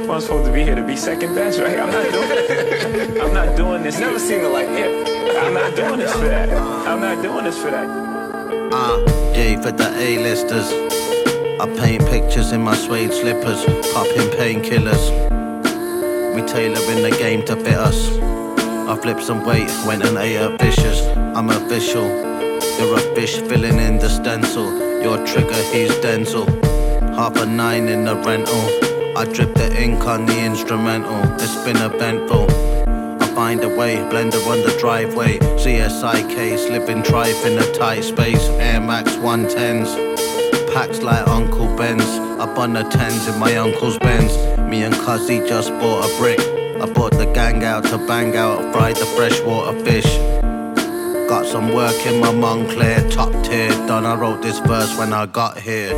if I'm supposed to be here to be second best, right? I'm not doing this. Never seen it like it. I'm not doing this for that. I'm not doing this for that. Yeah, for the A-listers. I paint pictures in my suede slippers, popping painkillers. We tailoring the game to fit us. I flipped some weight, went and ate at Fisher's. I'm official. You're a fish filling in the stencil. Your trigger, he's Denzel. 9:30 in the rental. I drip the ink on the instrumental. It's been eventful. I find a way, blender on the driveway. CSI case, living trife in a tight space. Air Max 110s. Packs like Uncle Ben's. Up on the 10s in my uncle's Benz. Me and Cuzzy just bought a brick. I brought the gang out to bang out, fried the freshwater fish. Got some work in my Montclair, top tier. Done, I wrote this verse when I got here.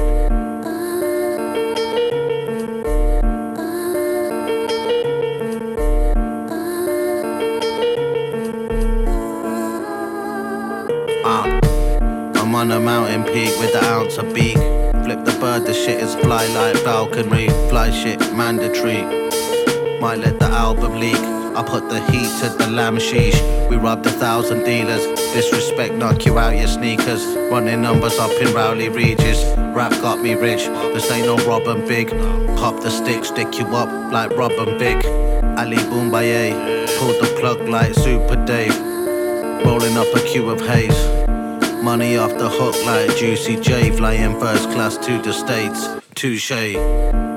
I'm on a mountain peak with an ounce of beak. Flip the bird, the shit is fly like falconry. Fly shit, mandatory. Might let the album leak. I put the heat to the lamb sheesh. We robbed 1,000 dealers. Disrespect, knock you out your sneakers. Running numbers up in Rowley Regis. Rap got me rich. This ain't no Robin Big. Pop the stick, stick you up like Robin Big. Ali Boombaye. Pulled the plug like Super Dave. Rolling up a queue of haze. Money off the hook like Juicy J. Flying first class to the States. Touche.